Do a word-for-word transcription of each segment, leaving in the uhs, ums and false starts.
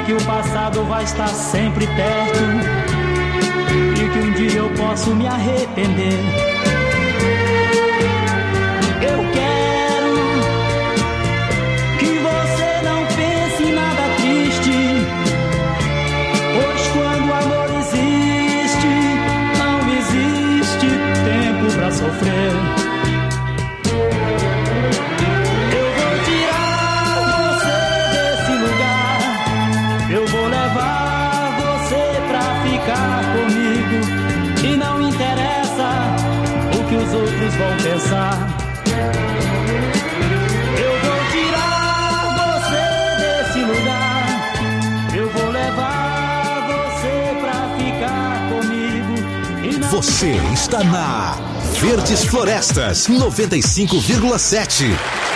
que o passado vai estar sempre perto e que um dia eu posso me arrepender. Eu quero que você não pense em nada triste, pois quando o amor existe, não existe tempo pra sofrer. Eu vou tirar você desse lugar, eu vou levar você pra ficar comigo, e não interessa o que os outros vão pensar. Eu vou tirar você desse lugar, eu vou levar você pra ficar comigo, e não Você está na Verdes Florestas noventa e cinco vírgula sete.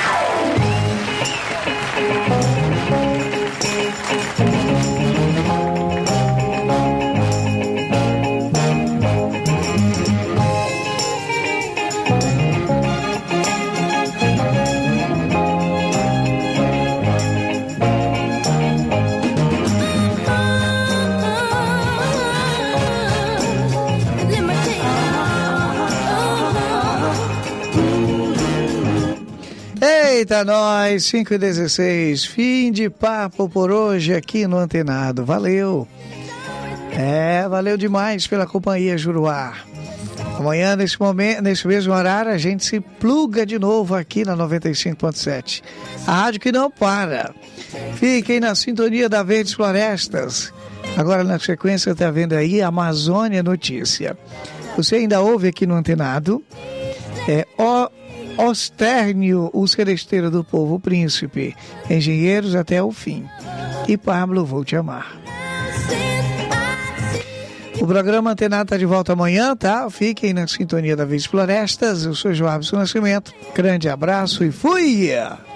Eita, nós, cinco e dezesseis, fim de papo por hoje aqui no Antenado. Valeu. É, valeu demais pela companhia, Juruá. Amanhã, nesse momento, nesse mesmo horário, a gente se pluga de novo aqui na noventa e cinco ponto sete. A rádio que não para. Fiquem na sintonia da Verdes Florestas. Agora, na sequência, está vendo aí Amazônia Notícia. Você ainda ouve aqui no Antenado. É o Ostérnio, o celesteiro do povo príncipe, engenheiros até o fim, e Pablo, vou te amar. O programa Antenado está de volta amanhã, tá? Fiquem na sintonia da Verdes Florestas. Eu sou Joabson Nascimento, grande abraço e fui!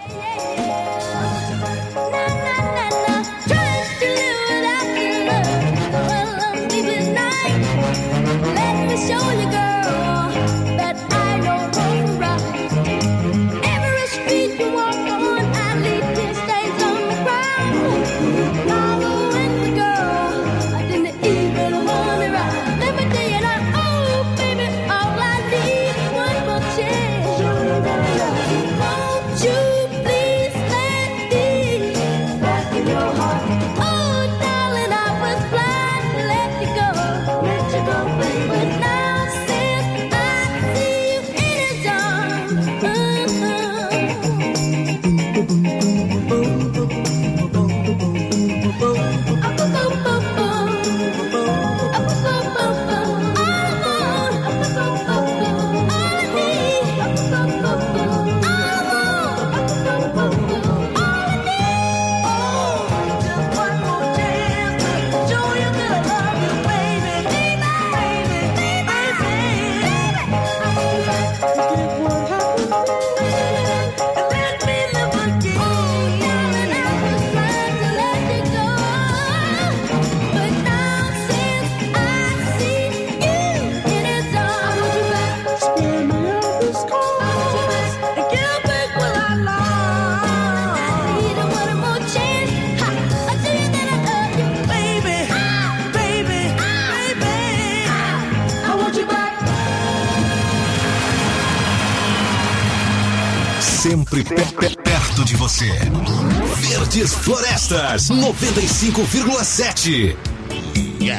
Sempre perto de você. Verdes Florestas noventa e cinco vírgula sete. Yeah.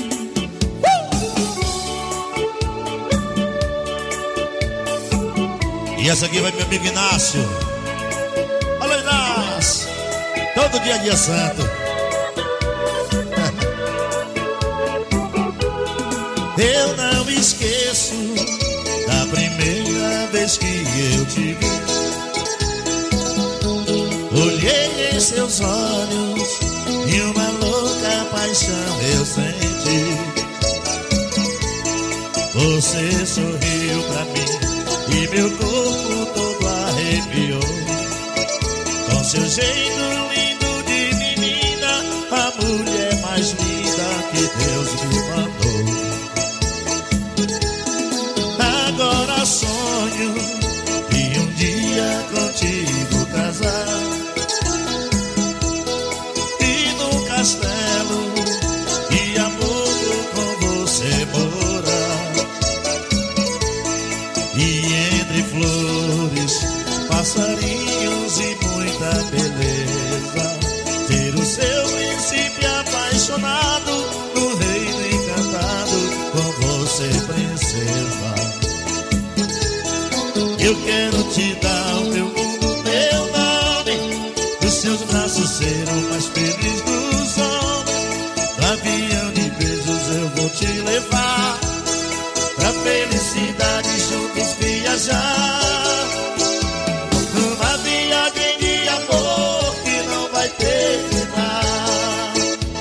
E essa aqui vai meu amigo Inácio. Alô, Inácio. Todo dia é dia santo. Eu não esqueço da primeira vez que eu te vi. Olhei em seus olhos e uma louca paixão eu senti. Você sorriu pra mim e meu corpo todo arrepiou. Com seu jeito lindo de menina, a mulher mais linda que Deus me mandou. Agora sonho e um dia contigo casar. muita beleza. Ser o seu príncipe apaixonado, no reino encantado, com você, princesa. Eu quero te dar o meu mundo, meu nome. Os seus braços serão mais felizes dos homens. No avião de beijos eu vou te levar, pra felicidade juntos viajar. Numa viagem de amor que não vai terminar.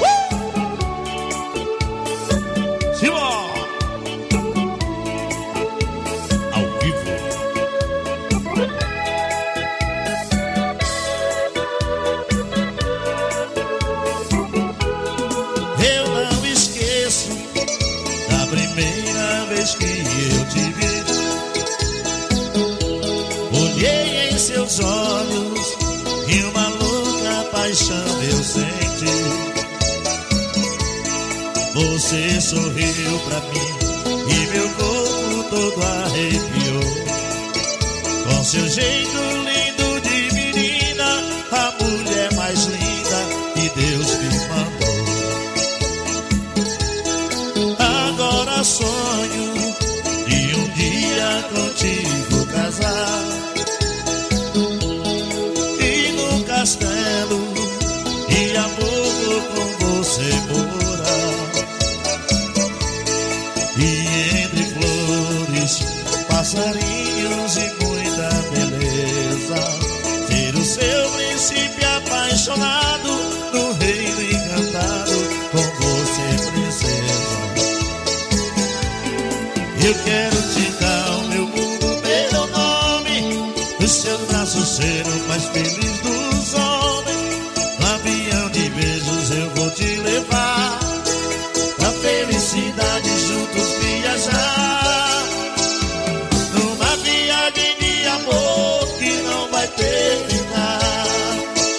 uh! Simão! Ao vivo. Eu não esqueço da primeira vez que eu te vi. Olhei em seus olhos e uma louca paixão eu senti. Você sorriu pra mim e meu corpo todo arrepiou. Com seu jeito lindo de menina, a mulher mais linda que Deus me mandou. Agora sonho de um dia contigo casar, e no castelo de amor com você morar. E entre flores, passarinhos e muita beleza, ser o seu príncipe apaixonado, no reino encantado, com você, princesa. Eu quero te dar o meu mundo, meu nome. Os seus braços serão mais felizes dos homens. No avião de beijos eu vou te levar, pra felicidade juntos viajar. Numa viagem de amor que não vai terminar.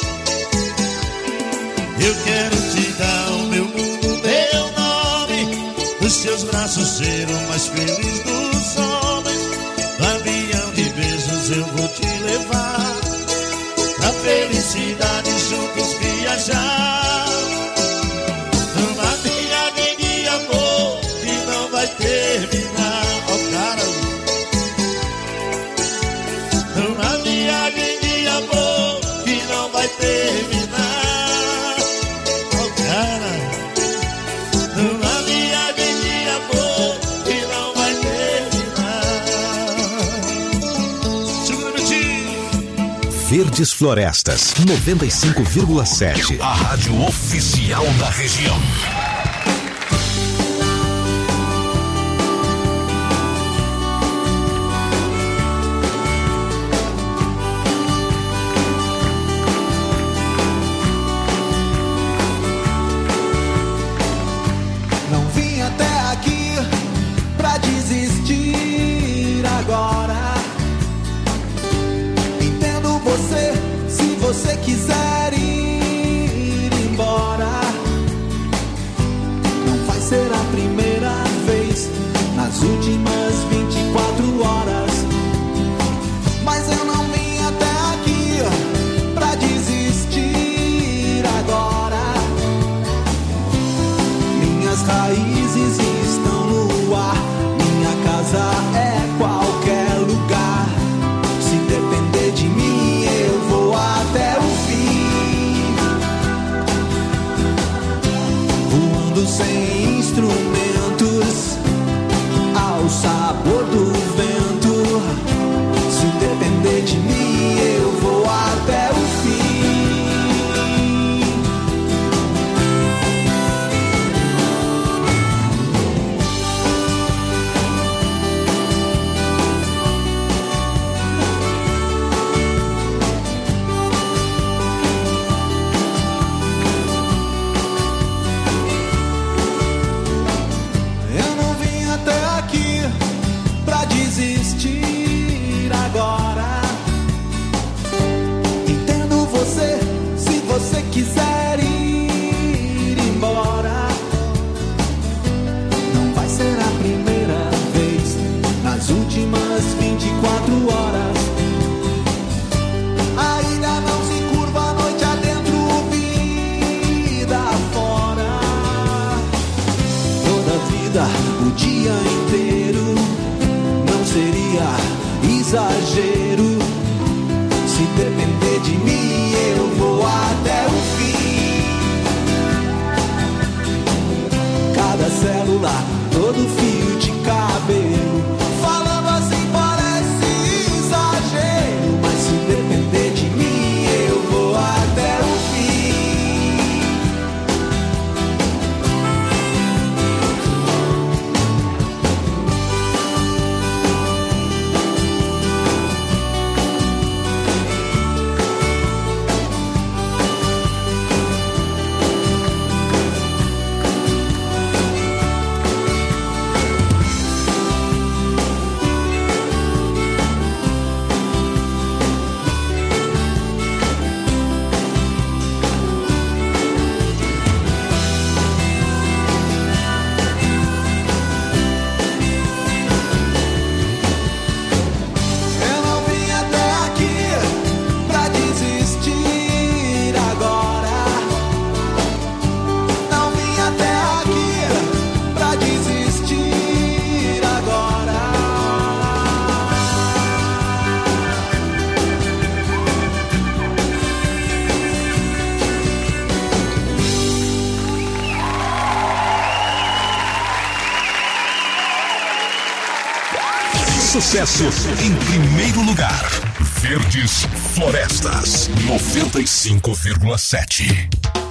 Eu quero te dar o meu mundo, meu nome. Os seus braços serão mais felizes dos homens. No avião de beijos eu vou te levar, pra felicidade juntos viajar. Numa viagem de amor que não vai terminar. Ó, oh, cara. Numa viagem de amor que não vai terminar. Ó, oh, cara. Numa viagem de amor que não vai terminar. Segura, Betinho. Verdes Florestas, noventa e cinco vírgula sete. A rádio oficial da região. Não vim até aqui pra desistir agora. Entendo você, se você quiser ir embora. Não vai ser a primeira vez nas últimas vinte e quatro horas. Mas eu não vim até aqui pra desistir agora. Minhas raízes estão no ar, minha casa é qualquer lugar. Se depender de mim, eu vou até o fim. exagero. Se depender de mim, eu vou até o fim. Cada célula, todo fio de cabelo, falando assim parece exagero, mas se depender de mim, eu vou até o Sucesso em primeiro lugar. Verdes Florestas, noventa e cinco vírgula sete.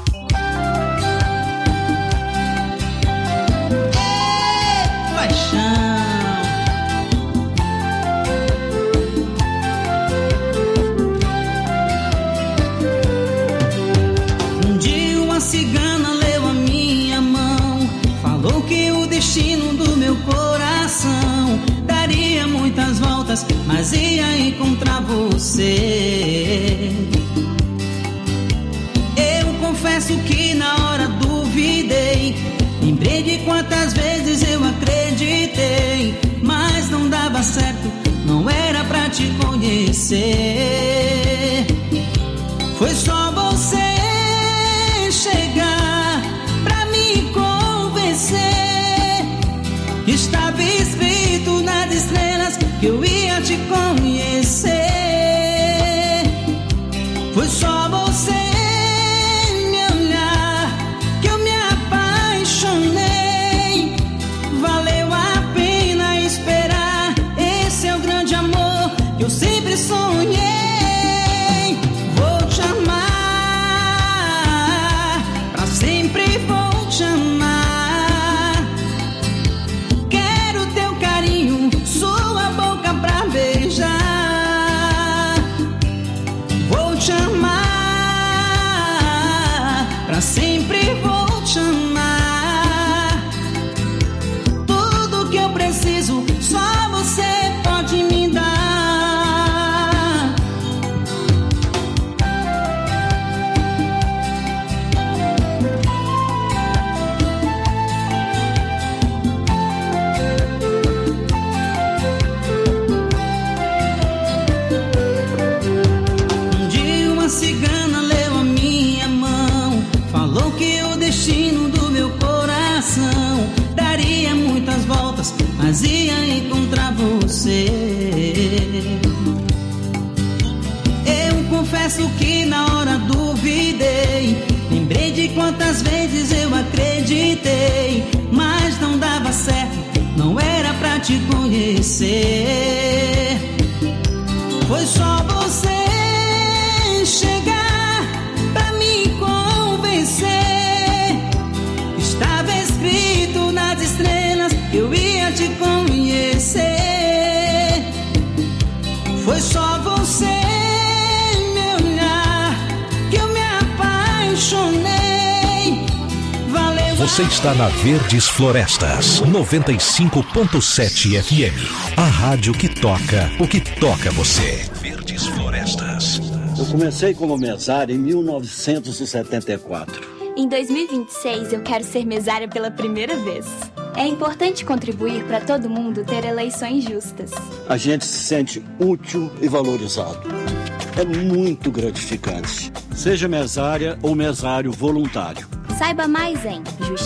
Um dia uma cigana leu a minha mão, falou que o destino do meu coração daria muitas voltas, mas ia encontrar você. Eu confesso que na hora duvidei, lembrei de quantas vezes eu acreditei, mas não dava certo, não era pra te conhecer. Foi só você chegar pra me convencer que estava escrito nas estrelas que eu ia te conhecer. Foi só você me olhar que eu me apaixonei. Valeu a pena esperar, esse é o grande amor que eu sempre sonhei. Vou te amar, pra sempre vou te amar. Quero teu carinho, sua boca pra beijar. Vou te amar, pra sempre vou te amar. Tudo que eu preciso, só você pode me dar. Um dia uma cigana leu a minha mão, falou que o destino do meu coração daria muitas voltas, mas ia encontrar você. Eu confesso que na hora duvidei, lembrei de quantas vezes eu acreditei, mas não dava certo, não era pra te conhecer. Foi só você chegar pra me convencer. Estava escrito nas estrelas que eu ia te conhecer. Foi só você me olhar que eu me apaixonei. Valeu. Você está na Verdes Florestas, noventa e cinco ponto sete F M. A rádio que toca o que toca você. Verdes Florestas. Eu comecei como mesário em mil novecentos e setenta e quatro. Em dois mil e vinte e seis, eu quero ser mesária pela primeira vez. É importante contribuir para todo mundo ter eleições justas. A gente se sente útil e valorizado. É muito gratificante. Seja mesária ou mesário voluntário. Saiba mais em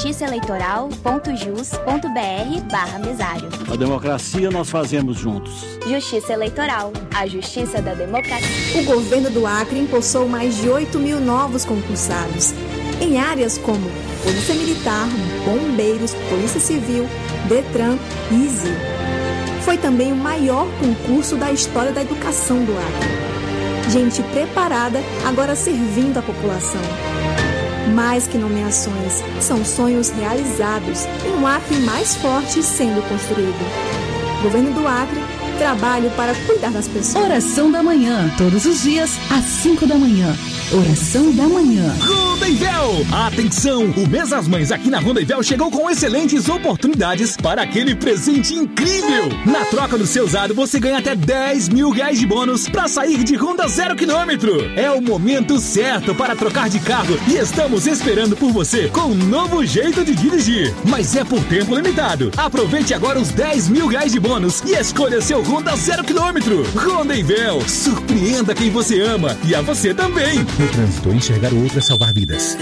justiçaeleitoral.jus.br barra mesário. A democracia nós fazemos juntos. Justiça Eleitoral, a justiça da democracia. O governo do Acre empossou mais de oito mil novos concursados em áreas como Polícia Militar, Bombeiros, Polícia Civil, Detran e I S I L. Foi também o maior concurso da história da educação do Acre. Gente preparada, agora servindo a população. Mais que nomeações, são sonhos realizados e um Acre mais forte sendo construído. Governo do Acre, trabalho para cuidar das pessoas. Oração da manhã, todos os dias, às cinco da manhã. Oração da manhã. Rondonvel! Atenção! O Mês das Mães aqui na Rondonvel chegou com excelentes oportunidades para aquele presente incrível! Na troca do seu usado, você ganha até dez mil reais de bônus para sair de Honda zero quilômetro. É o momento certo para trocar de carro e estamos esperando por você com um novo jeito de dirigir. Mas é por tempo limitado. Aproveite agora os dez mil reais de bônus e escolha seu Honda zero quilômetro. Rondonvel, surpreenda quem você ama e a você também. No trânsito, enxergar o outro é salvar vidas.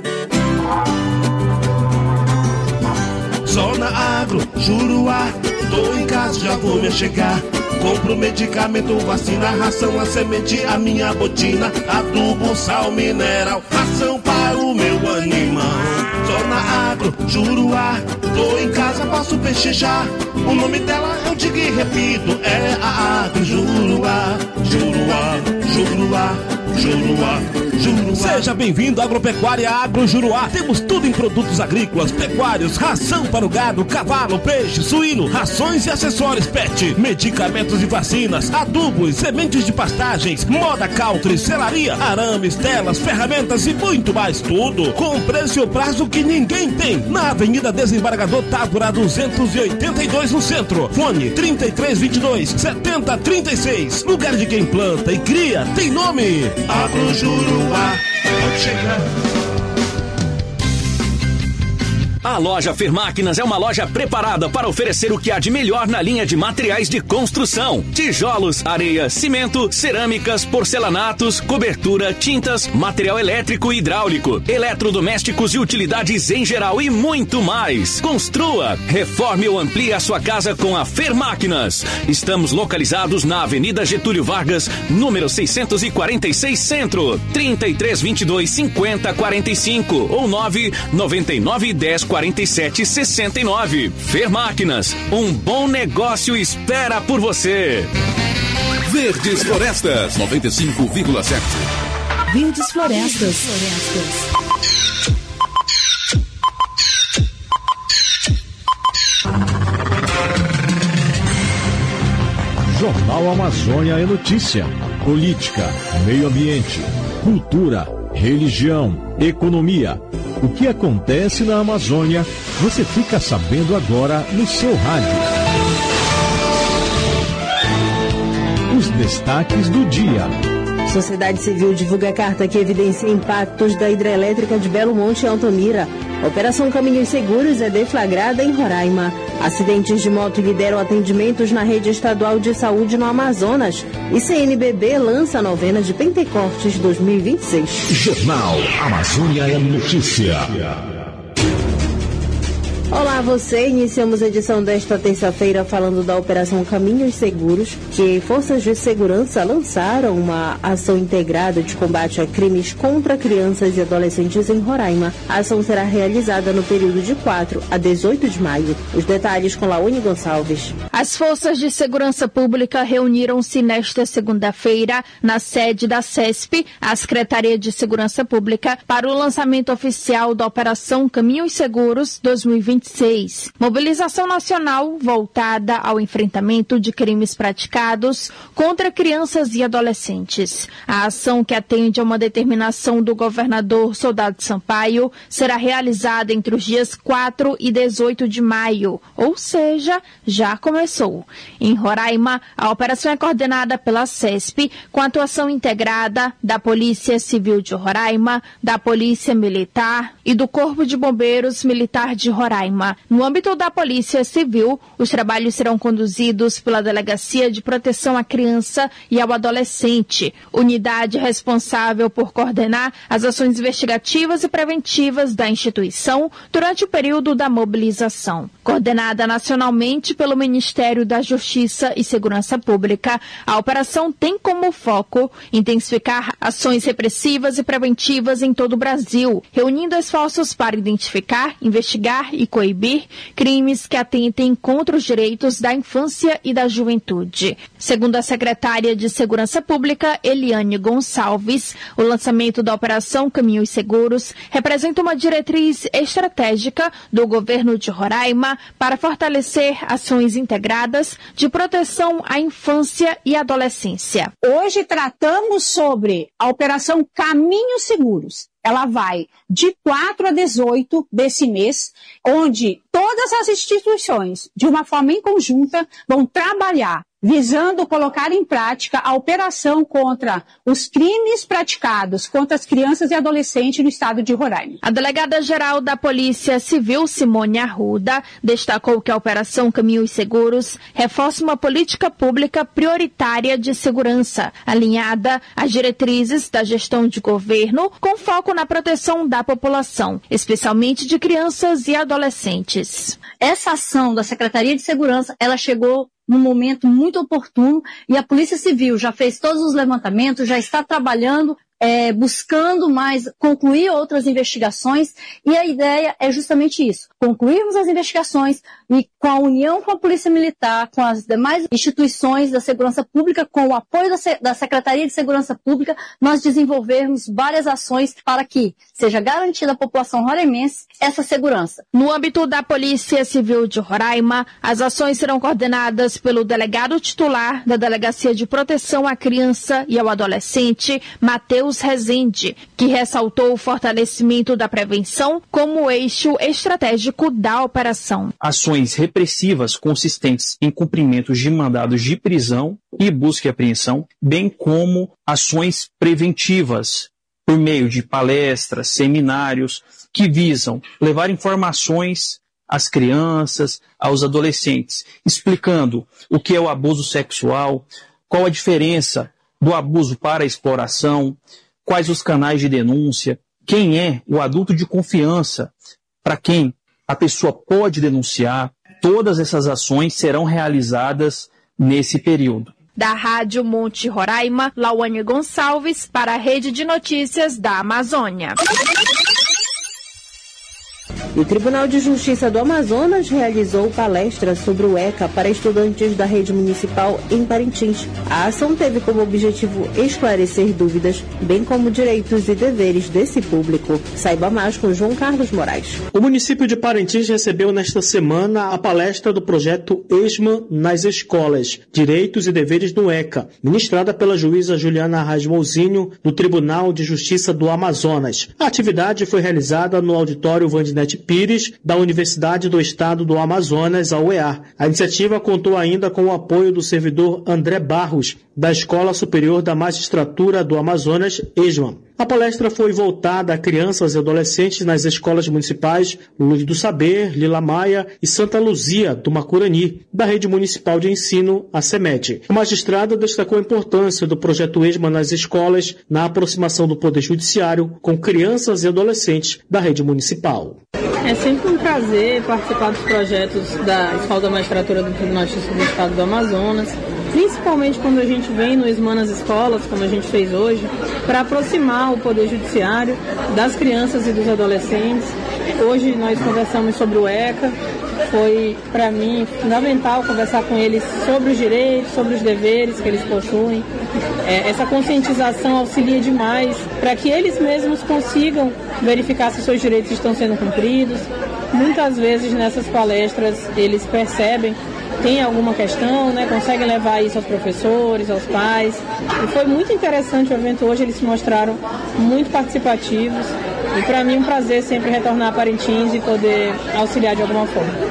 Zona Agro, Juruá, tô em casa, já vou me chegar. Compro medicamento, vacina, ração, a semente, a minha botina, adubo, sal mineral, ração para o meu animal. Zona Agro, Juruá, tô em casa, posso pechinchar. O nome dela eu digo e repito, é a Agro Juruá, Juruá, Juruá. Juruá, Juruá. Seja bem-vindo à Agropecuária Agro Juruá. Temos tudo em produtos agrícolas, pecuários, ração para o gado, cavalo, peixe, suíno, rações e acessórios pet, medicamentos e vacinas, adubos, sementes de pastagens, moda country, selaria, arames, telas, ferramentas e muito mais, tudo com preço e prazo que ninguém tem. Na Avenida Desembargador Távora duzentos e oitenta e dois no centro. Fone trinta e três, vinte e dois, setenta, trinta e seis. Lugar de quem planta e cria tem nome. Agro Juruá, pode chegar. A loja Fermáquinas é uma loja preparada para oferecer o que há de melhor na linha de materiais de construção: tijolos, areia, cimento, cerâmicas, porcelanatos, cobertura, tintas, material elétrico e hidráulico, eletrodomésticos e utilidades em geral e muito mais. Construa, reforme ou amplie a sua casa com a Fermáquinas. Estamos localizados na Avenida Getúlio Vargas, número seiscentos e quarenta e seis Centro, trinta e três, vinte e dois, cinquenta, quarenta e cinco ou nove noventa e nove, dez, quarenta e sete, sessenta e nove. Fermáquinas, um bom negócio espera por você. Verdes Florestas, noventa e cinco vírgula sete. Verdes Florestas. Jornal Amazônia é notícia. Política, meio ambiente, cultura, religião, economia. O que acontece na Amazônia, você fica sabendo agora no seu rádio. Os destaques do dia. Sociedade Civil divulga carta que evidencia impactos da hidrelétrica de Belo Monte e Altamira. Operação Caminhos Seguros é deflagrada em Roraima. Acidentes de moto lideram atendimentos na rede estadual de saúde no Amazonas. E C N B B lança a novena de Pentecostes dois mil e vinte e seis. Jornal Amazônia é notícia. Olá, você. Iniciamos a edição desta terça-feira falando da Operação Caminhos Seguros, que forças de segurança lançaram uma ação integrada de combate a crimes contra crianças e adolescentes em Roraima. A ação será realizada no período de quatro a dezoito de maio. Os detalhes com Laúne Gonçalves. As forças de segurança pública reuniram-se nesta segunda-feira na sede da C E S P, a Secretaria de Segurança Pública, para o lançamento oficial da Operação Caminhos Seguros dois mil e vinte e seis. Mobilização nacional voltada ao enfrentamento de crimes praticados contra crianças e adolescentes. A ação, que atende a uma determinação do governador Soldado Sampaio, será realizada entre os dias quatro e dezoito de maio, ou seja, já começou. Em Roraima, a operação é coordenada pela C E S P, com atuação integrada da Polícia Civil de Roraima, da Polícia Militar e do Corpo de Bombeiros Militar de Roraima. Roraima. No âmbito da Polícia Civil, os trabalhos serão conduzidos pela Delegacia de Proteção à Criança e ao Adolescente, unidade responsável por coordenar as ações investigativas e preventivas da instituição durante o período da mobilização. Coordenada nacionalmente pelo Ministério da Justiça e Segurança Pública, a operação tem como foco intensificar ações repressivas e preventivas em todo o Brasil, reunindo esforços para identificar, investigar e coibir crimes que atentem contra os direitos da infância e da juventude. Segundo a secretária de Segurança Pública, Eliane Gonçalves, o lançamento da Operação Caminhos Seguros representa uma diretriz estratégica do governo de Roraima para fortalecer ações integradas de proteção à infância e adolescência. Hoje tratamos sobre a Operação Caminhos Seguros. Ela vai de quatro a dezoito desse mês, onde todas as instituições, de uma forma em conjunta, vão trabalhar visando colocar em prática a operação contra os crimes praticados contra as crianças e adolescentes no estado de Roraima. A delegada-geral da Polícia Civil, Simone Arruda, destacou que a Operação Caminhos Seguros reforça uma política pública prioritária de segurança, alinhada às diretrizes da gestão de governo, com foco na proteção da população, especialmente de crianças e adolescentes. Essa ação da Secretaria de Segurança, ela chegou num momento muito oportuno e a Polícia Civil já fez todos os levantamentos, já está trabalhando, é, buscando mais, concluir outras investigações, e a ideia é justamente isso, concluirmos as investigações e com a união com a Polícia Militar, com as demais instituições da segurança pública, com o apoio da, da Secretaria de Segurança Pública, nós desenvolvermos várias ações para que seja garantida à população roraimense essa segurança. No âmbito da Polícia Civil de Roraima, as ações serão coordenadas pelo delegado titular da Delegacia de Proteção à Criança e ao Adolescente, Matheus Rezende, que ressaltou o fortalecimento da prevenção como eixo estratégico da operação. Ações repressivas consistentes em cumprimentos de mandados de prisão e busca e apreensão, bem como ações preventivas por meio de palestras, seminários, que visam levar informações às crianças, aos adolescentes, explicando o que é o abuso sexual, qual a diferença do abuso para a exploração, quais os canais de denúncia, quem é o adulto de confiança para quem a pessoa pode denunciar. Todas essas ações serão realizadas nesse período. Da Rádio Monte Roraima, Lauane Gonçalves para a Rede de Notícias da Amazônia. O Tribunal de Justiça do Amazonas realizou palestra sobre o ECA para estudantes da rede municipal em Parintins. A ação teve como objetivo esclarecer dúvidas, bem como direitos e deveres desse público. Saiba mais com João Carlos Moraes. O município de Parintins recebeu nesta semana a palestra do projeto ESMA nas escolas, Direitos e Deveres do ECA, ministrada pela juíza Juliana Rasmouzinho, do Tribunal de Justiça do Amazonas. A atividade foi realizada no auditório Vandinete Pires, da Universidade do Estado do Amazonas, a U E A. A iniciativa contou ainda com o apoio do servidor André Barros, da Escola Superior da Magistratura do Amazonas, ESMA. A palestra foi voltada a crianças e adolescentes nas escolas municipais Luz do Saber, Lila Maia e Santa Luzia, do Macurani, da Rede Municipal de Ensino, a SEMED. A magistrada destacou a importância do projeto ESMA nas escolas na aproximação do Poder Judiciário com crianças e adolescentes da rede municipal. É sempre um prazer participar dos projetos da Escola da Magistratura do Tribunal de Justiça do Estado do Amazonas, principalmente quando a gente vem no ESMA nas escolas, como a gente fez hoje, para aproximar o Poder Judiciário das crianças e dos adolescentes. Hoje nós conversamos sobre o ECA, foi para mim fundamental conversar com eles sobre os direitos, sobre os deveres que eles possuem. É, essa conscientização auxilia demais para que eles mesmos consigam verificar se seus direitos estão sendo cumpridos. Muitas vezes nessas palestras eles percebem tem alguma questão, né, conseguem levar isso aos professores, aos pais. E foi muito interessante o evento hoje, eles se mostraram muito participativos. E para mim é um prazer sempre retornar a Parintins e poder auxiliar de alguma forma.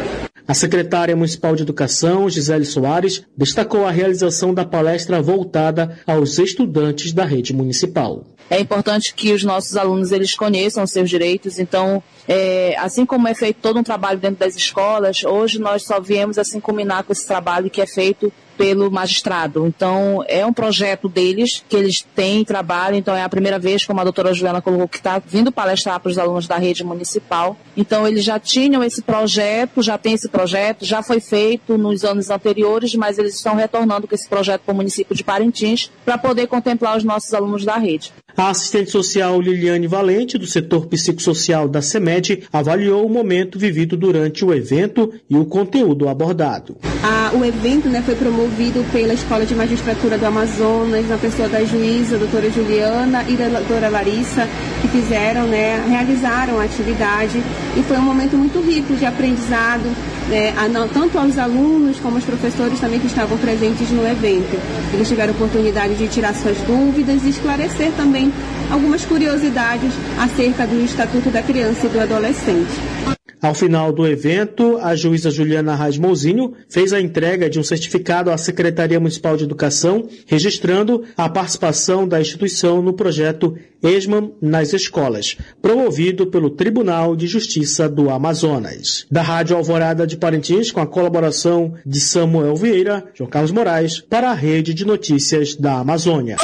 A secretária municipal de Educação, Gisele Soares, destacou a realização da palestra voltada aos estudantes da rede municipal. É importante que os nossos alunos eles conheçam os seus direitos, então, é, assim como é feito todo um trabalho dentro das escolas, hoje nós só viemos assim culminar com esse trabalho que é feito pelo magistrado. Então, é um projeto deles, que eles têm trabalho, então é a primeira vez, como a doutora Juliana colocou, que está vindo palestrar para os alunos da rede municipal. Então, eles já tinham esse projeto, já tem esse projeto, já foi feito nos anos anteriores, mas eles estão retornando com esse projeto para o município de Parintins, para poder contemplar os nossos alunos da rede. A assistente social Liliane Valente, do setor psicossocial da CEMED, avaliou o momento vivido durante o evento e o conteúdo abordado. Ah, o evento, né, foi promovido pela Escola de Magistratura do Amazonas, na pessoa da juíza, a doutora Juliana e da doutora Larissa, que fizeram, né, realizaram a atividade, e foi um momento muito rico de aprendizado, né, a, não, tanto aos alunos como aos professores também que estavam presentes no evento. Eles tiveram a oportunidade de tirar suas dúvidas e esclarecer também algumas curiosidades acerca do Estatuto da Criança e do Adolescente. Ao final do evento, a juíza Juliana Arraes Mouzinho fez a entrega de um certificado à Secretaria Municipal de Educação, registrando a participação da instituição no projeto ESMA nas escolas, promovido pelo Tribunal de Justiça do Amazonas. Da Rádio Alvorada de Parintins, com a colaboração de Samuel Vieira, João Carlos Moraes, para a Rede de Notícias da Amazônia.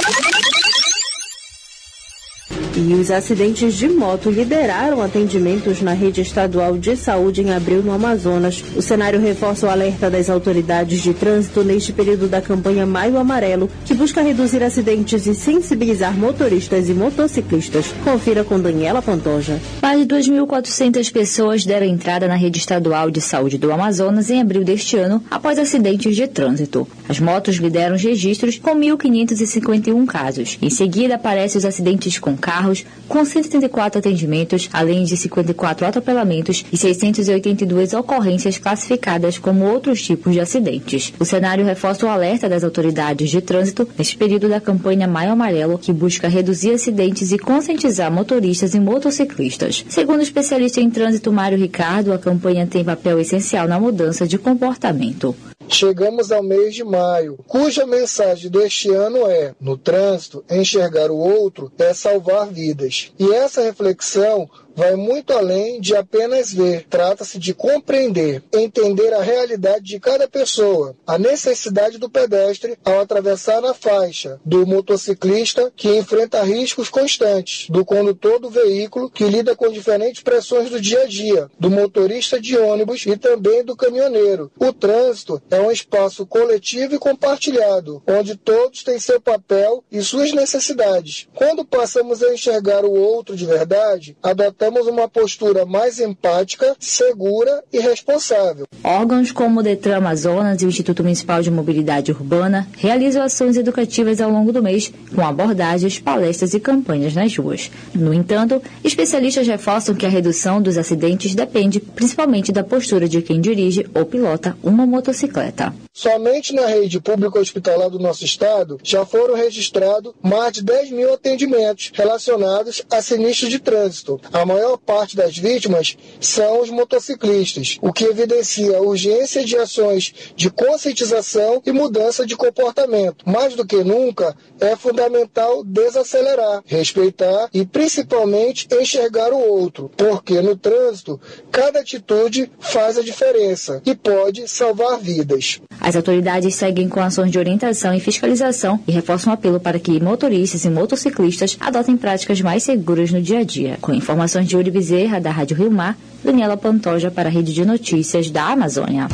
E os acidentes de moto lideraram atendimentos na rede estadual de saúde em abril no Amazonas. O cenário reforça o alerta das autoridades de trânsito neste período da campanha Maio Amarelo, que busca reduzir acidentes e sensibilizar motoristas e motociclistas. Confira com Daniela Pantoja. Mais de duas mil e quatrocentas pessoas deram entrada na rede estadual de saúde do Amazonas em abril deste ano, após acidentes de trânsito. As motos lideram os registros com mil quinhentos e cinquenta e um casos. Em seguida, aparecem os acidentes com carros, com cento e setenta e quatro atendimentos, além de cinquenta e quatro atropelamentos e seiscentas e oitenta e duas ocorrências classificadas como outros tipos de acidentes. O cenário reforça o alerta das autoridades de trânsito neste período da campanha Maio Amarelo, que busca reduzir acidentes e conscientizar motoristas e motociclistas. Segundo o especialista em trânsito Mário Ricardo, a campanha tem papel essencial na mudança de comportamento. Chegamos ao mês de maio, cuja mensagem deste ano é: no trânsito, enxergar o outro é salvar vidas. E essa reflexão vai muito além de apenas ver. Trata-se de compreender, entender a realidade de cada pessoa, a necessidade do pedestre ao atravessar na faixa, do motociclista que enfrenta riscos constantes, do condutor do veículo que lida com diferentes pressões do dia a dia, do motorista de ônibus e também do caminhoneiro. O trânsito é um espaço coletivo e compartilhado, onde todos têm seu papel e suas necessidades. Quando passamos a enxergar o outro de verdade, adotamos Temos uma postura mais empática, segura e responsável. Órgãos como o Detran Amazonas e o Instituto Municipal de Mobilidade Urbana realizam ações educativas ao longo do mês, com abordagens, palestras e campanhas nas ruas. No entanto, especialistas reforçam que a redução dos acidentes depende principalmente da postura de quem dirige ou pilota uma motocicleta. Somente na rede pública hospitalar do nosso estado já foram registrados mais de dez mil atendimentos relacionados a sinistros de trânsito. A maior parte das vítimas são os motociclistas, o que evidencia a urgência de ações de conscientização e mudança de comportamento. Mais do que nunca, é fundamental desacelerar, respeitar e principalmente enxergar o outro, porque no trânsito, cada atitude faz a diferença e pode salvar vidas. As autoridades seguem com ações de orientação e fiscalização e reforçam o apelo para que motoristas e motociclistas adotem práticas mais seguras no dia a dia. Com informações de Yuri Bezerra, da Rádio Rio Mar, Daniela Pantoja para a Rede de Notícias da Amazônia.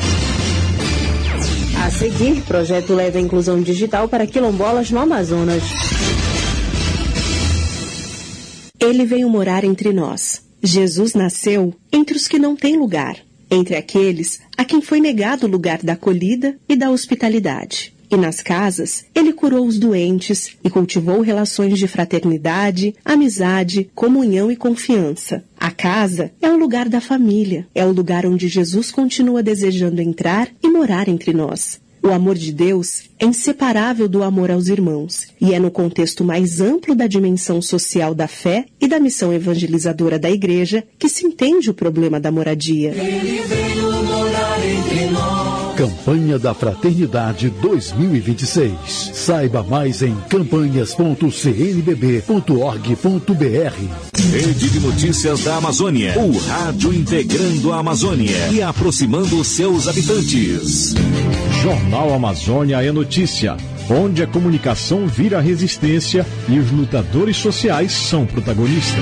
A seguir, projeto leva a inclusão digital para quilombolas no Amazonas. Ele veio morar entre nós. Jesus nasceu entre os que não têm lugar, entre aqueles a quem foi negado o lugar da acolhida e da hospitalidade. E nas casas, ele curou os doentes e cultivou relações de fraternidade, amizade, comunhão e confiança. A casa é o lugar da família, é o lugar onde Jesus continua desejando entrar e morar entre nós. O amor de Deus é inseparável do amor aos irmãos e é no contexto mais amplo da dimensão social da fé e da missão evangelizadora da Igreja que se entende o problema da moradia. Ele veio morar entre Campanha da Fraternidade dois mil e vinte e seis. Saiba mais em campanhas ponto c n b b ponto org ponto b r. Rede de Notícias da Amazônia. O rádio integrando a Amazônia e aproximando seus habitantes. Jornal Amazônia é notícia, onde a comunicação vira resistência e os lutadores sociais são protagonistas.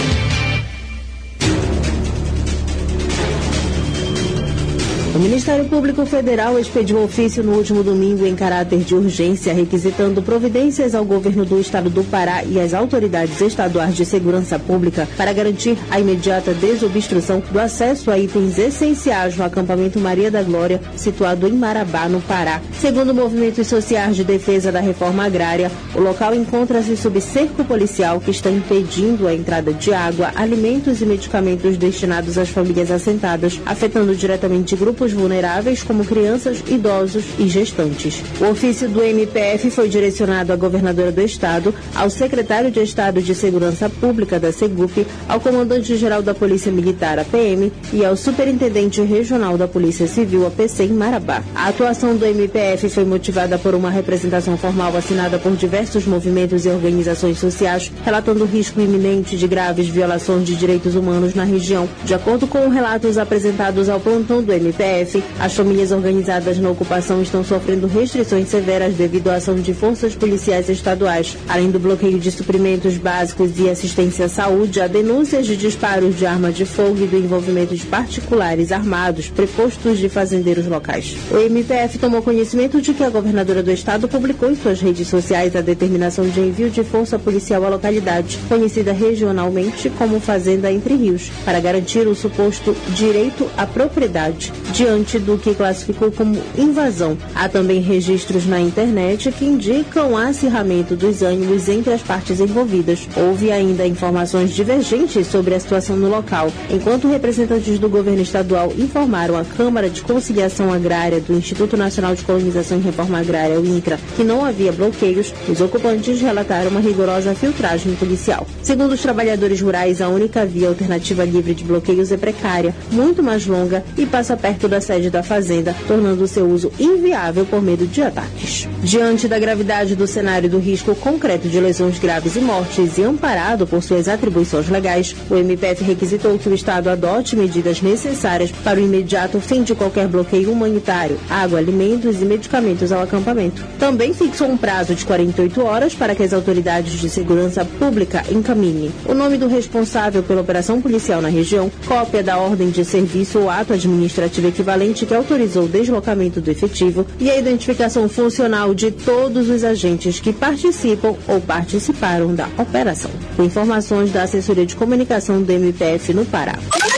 O Ministério Público Federal expediu ofício no último domingo em caráter de urgência, requisitando providências ao governo do estado do Pará e às autoridades estaduais de segurança pública para garantir a imediata desobstrução do acesso a itens essenciais no acampamento Maria da Glória, situado em Marabá, no Pará. Segundo movimentos sociais de defesa da reforma agrária, o local encontra-se sob cerco policial que está impedindo a entrada de água, alimentos e medicamentos destinados às famílias assentadas, afetando diretamente grupos vulneráveis como crianças, idosos e gestantes. O ofício do M P F foi direcionado à governadora do estado, ao secretário de Estado de Segurança Pública da Segup, ao comandante-geral da Polícia Militar, a P M, e ao superintendente regional da Polícia Civil, a P C, em Marabá. A atuação do M P F foi motivada por uma representação formal assinada por diversos movimentos e organizações sociais, relatando o risco iminente de graves violações de direitos humanos na região. De acordo com relatos apresentados ao plantão do M P F, as famílias organizadas na ocupação estão sofrendo restrições severas devido à ação de forças policiais estaduais. Além do bloqueio de suprimentos básicos e assistência à saúde, há denúncias de disparos de arma de fogo e do envolvimento de particulares armados prepostos de fazendeiros locais. O M P F tomou conhecimento de que a governadora do estado publicou em suas redes sociais a determinação de envio de força policial à localidade, conhecida regionalmente como Fazenda Entre Rios, para garantir o suposto direito à propriedade, diante do que classificou como invasão. Há também registros na internet que indicam acirramento dos ânimos entre as partes envolvidas. Houve ainda informações divergentes sobre a situação no local, enquanto representantes do governo estadual informaram à Câmara de Conciliação Agrária do Instituto Nacional de Colonização e Reforma Agrária, o INCRA, que não havia bloqueios. Os ocupantes relataram uma rigorosa filtragem policial. Segundo os trabalhadores rurais, a única via alternativa livre de bloqueios é precária, muito mais longa e passa perto da sede da fazenda, tornando seu uso inviável por medo de ataques. Diante da gravidade do cenário do risco concreto de lesões graves e mortes e amparado por suas atribuições legais, o M P F requisitou que o Estado adote medidas necessárias para o imediato fim de qualquer bloqueio humanitário, água, alimentos e medicamentos ao acampamento. Também fixou um prazo de quarenta e oito horas para que as autoridades de segurança pública encaminhem o nome do responsável pela operação policial na região, cópia da ordem de serviço ou ato administrativo equivalente que autorizou o deslocamento do efetivo e a identificação funcional de todos os agentes que participam ou participaram da operação. Com informações da Assessoria de Comunicação do M P F no Pará.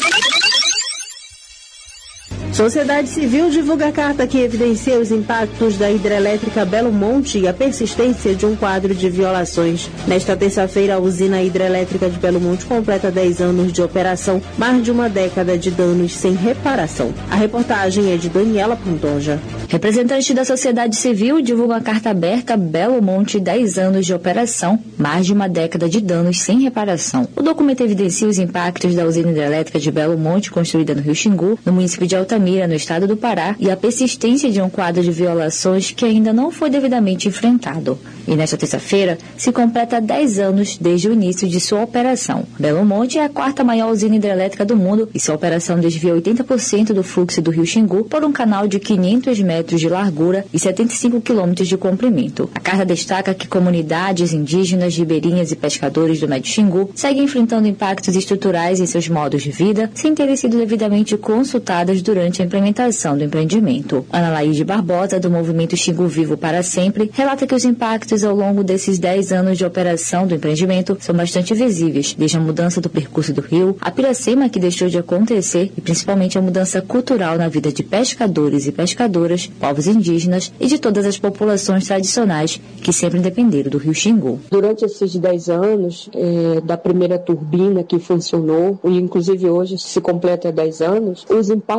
Sociedade Civil divulga carta que evidencia os impactos da hidrelétrica Belo Monte e a persistência de um quadro de violações. Nesta terça-feira, a usina hidrelétrica de Belo Monte completa dez anos de operação, mais de uma década de danos sem reparação. A reportagem é de Daniela Pontoja. Representante da sociedade civil divulga a carta aberta Belo Monte, dez anos de operação, mais de uma década de danos sem reparação. O documento evidencia os impactos da usina hidrelétrica de Belo Monte, construída no Rio Xingu, no município de Altamira, no estado do Pará, e a persistência de um quadro de violações que ainda não foi devidamente enfrentado. E nesta terça-feira se completa dez anos desde o início de sua operação. Belo Monte é a quarta maior usina hidrelétrica do mundo e sua operação desvia oitenta por cento do fluxo do Rio Xingu por um canal de quinhentos metros de largura e setenta e cinco quilômetros de comprimento. A carta destaca que comunidades indígenas, ribeirinhas e pescadores do Médio Xingu seguem enfrentando impactos estruturais em seus modos de vida sem terem sido devidamente consultadas durante a implementação do empreendimento. Ana Laíde Barbosa, do movimento Xingu Vivo para Sempre, relata que os impactos ao longo desses dez anos de operação do empreendimento são bastante visíveis, desde a mudança do percurso do rio, a piracema que deixou de acontecer e principalmente a mudança cultural na vida de pescadores e pescadoras, povos indígenas e de todas as populações tradicionais que sempre dependeram do Rio Xingu. Durante esses dez anos é, da primeira turbina que funcionou, e inclusive hoje se completa dez anos, os impactos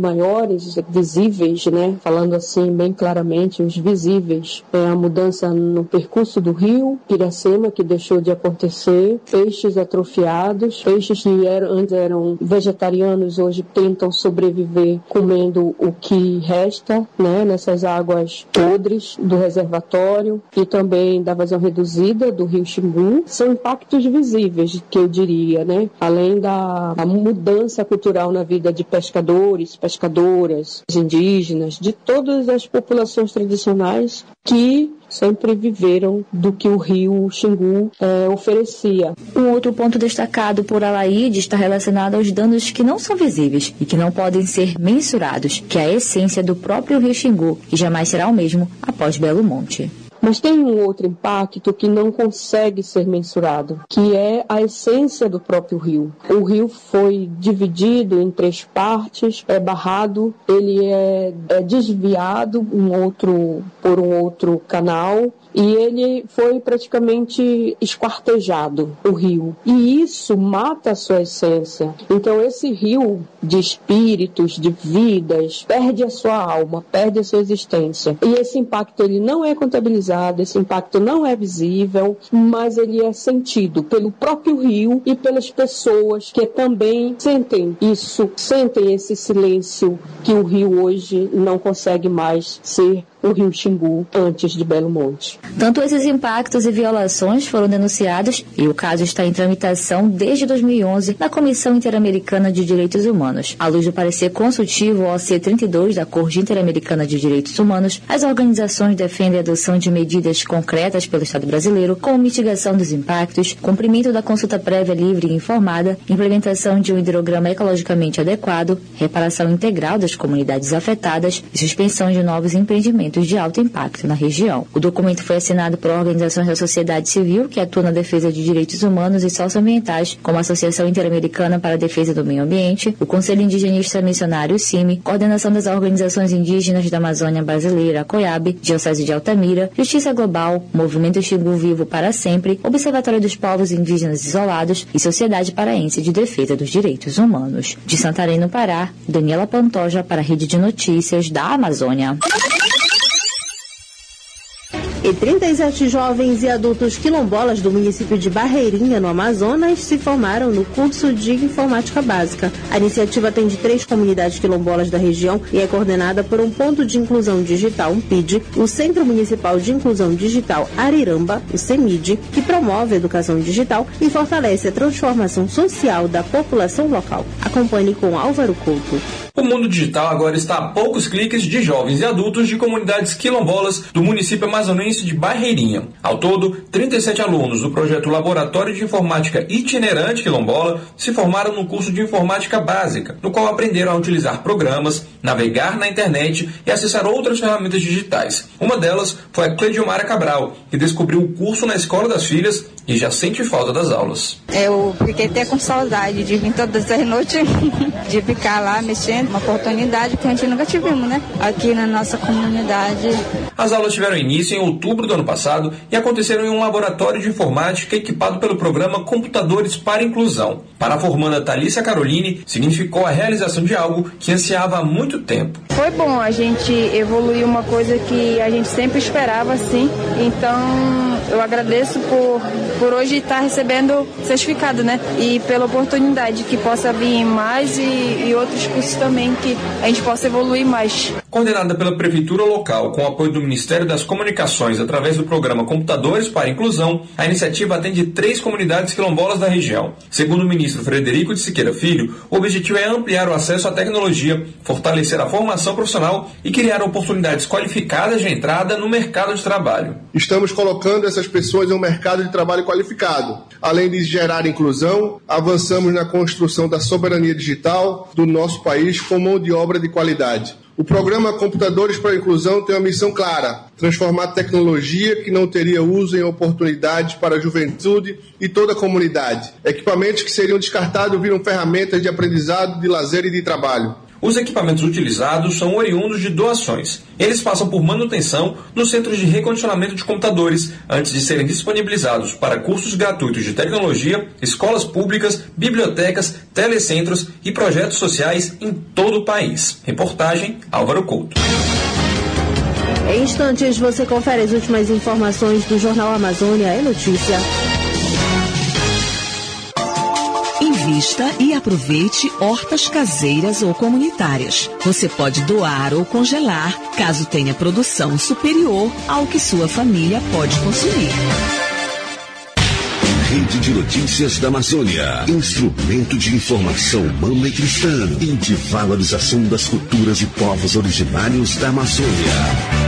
maiores, visíveis, né? Falando assim bem claramente, os visíveis, é a mudança no percurso do rio Piracema, que deixou de acontecer, peixes atrofiados, peixes que eram, antes eram vegetarianos, hoje tentam sobreviver comendo o que resta, né? Nessas águas podres do reservatório e também da vazão reduzida do rio Xingu. São impactos visíveis, que eu diria, né? Além da, da mudança cultural na vida de pescadores, pescadoras, indígenas, de todas as populações tradicionais que sempre viveram do que o rio Xingu é, oferecia. Um outro ponto destacado por Alaide está relacionado aos danos que não são visíveis e que não podem ser mensurados, que é a essência do próprio rio Xingu, que jamais será o mesmo após Belo Monte. Mas tem um outro impacto que não consegue ser mensurado, que é a essência do próprio rio. O rio foi dividido em três partes, é barrado, ele é, é desviado um outro, por um outro canal, e ele foi praticamente esquartejado, o rio. E isso mata a sua essência. Então esse rio de espíritos, de vidas, perde a sua alma, perde a sua existência. E esse impacto ele não é contabilizado, esse impacto não é visível, mas ele é sentido pelo próprio rio e pelas pessoas que também sentem isso, sentem esse silêncio que o rio hoje não consegue mais ser o rio Xingu antes de Belo Monte. Tanto esses impactos e violações foram denunciados e o caso está em tramitação desde dois mil e onze na Comissão Interamericana de Direitos Humanos. À luz do parecer consultivo O C trinta e dois da Corte Interamericana de Direitos Humanos, as organizações defendem a adoção de medidas concretas pelo Estado brasileiro como mitigação dos impactos, cumprimento da consulta prévia livre e informada, implementação de um hidrograma ecologicamente adequado, reparação integral das comunidades afetadas e suspensão de novos empreendimentos de alto impacto na região. O documento foi assinado por organizações da sociedade civil que atuam na defesa de direitos humanos e socioambientais, como a Associação Interamericana para a Defesa do Meio Ambiente, o Conselho Indigenista Missionário CIMI, Coordenação das Organizações Indígenas da Amazônia Brasileira, COIAB, Diocese de Altamira, Justiça Global, Movimento Xingu Vivo para Sempre, Observatório dos Povos Indígenas Isolados e Sociedade Paraense de Defesa dos Direitos Humanos. De Santarém, no Pará, Daniela Pantoja para a Rede de Notícias da Amazônia. E trinta e sete jovens e adultos quilombolas do município de Barreirinha, no Amazonas, se formaram no curso de Informática Básica. A iniciativa atende três comunidades quilombolas da região e é coordenada por um ponto de inclusão digital, um P I D, o Centro Municipal de Inclusão Digital Ariramba, o CEMID, que promove a educação digital e fortalece a transformação social da população local. Acompanhe com Álvaro Couto. O mundo digital agora está a poucos cliques de jovens e adultos de comunidades quilombolas do município amazonense de Barreirinha. Ao todo, trinta e sete alunos do projeto Laboratório de Informática Itinerante Quilombola se formaram no curso de Informática Básica, no qual aprenderam a utilizar programas, navegar na internet e acessar outras ferramentas digitais. Uma delas foi a Cleidiomara Cabral, que descobriu o curso na Escola das Filhas e já sente falta das aulas. Eu fiquei até com saudade de vir todas as noites, de ficar lá mexendo, uma oportunidade que a gente nunca tivemos, né? Aqui na nossa comunidade. As aulas tiveram início em outubro do ano passado e aconteceram em um laboratório de informática equipado pelo programa Computadores para Inclusão. Para a formanda Thalissa Caroline, significou a realização de algo que ansiava há muito tempo. Foi bom, a gente evoluiu uma coisa que a gente sempre esperava, assim. Então, eu agradeço por, por hoje estar recebendo certificado, né? E pela oportunidade que possa vir mais e, e outros cursos também, que a gente possa evoluir mais. Coordenada pela Prefeitura Local, com apoio do Ministério das Comunicações, através do programa Computadores para Inclusão, a iniciativa atende três comunidades quilombolas da região. Segundo o ministro Frederico de Siqueira Filho, o objetivo é ampliar o acesso à tecnologia, fortalecer a formação profissional e criar oportunidades qualificadas de entrada no mercado de trabalho. Estamos colocando essas pessoas em um mercado de trabalho qualificado. Além de gerar inclusão, avançamos na construção da soberania digital do nosso país com mão de obra de qualidade. O programa Computadores para a Inclusão tem uma missão clara: transformar tecnologia que não teria uso em oportunidades para a juventude e toda a comunidade. Equipamentos que seriam descartados viram ferramentas de aprendizado, de lazer e de trabalho. Os equipamentos utilizados são oriundos de doações. Eles passam por manutenção nos centros de recondicionamento de computadores antes de serem disponibilizados para cursos gratuitos de tecnologia, escolas públicas, bibliotecas, telecentros e projetos sociais em todo o país. Reportagem Álvaro Couto. Em instantes você confere as últimas informações do Jornal Amazônia é Notícia. Invista e aproveite hortas caseiras ou comunitárias. Você pode doar ou congelar, caso tenha produção superior ao que sua família pode consumir. Rede de Notícias da Amazônia. Instrumento de informação humana e cristã e de valorização das culturas e povos originários da Amazônia.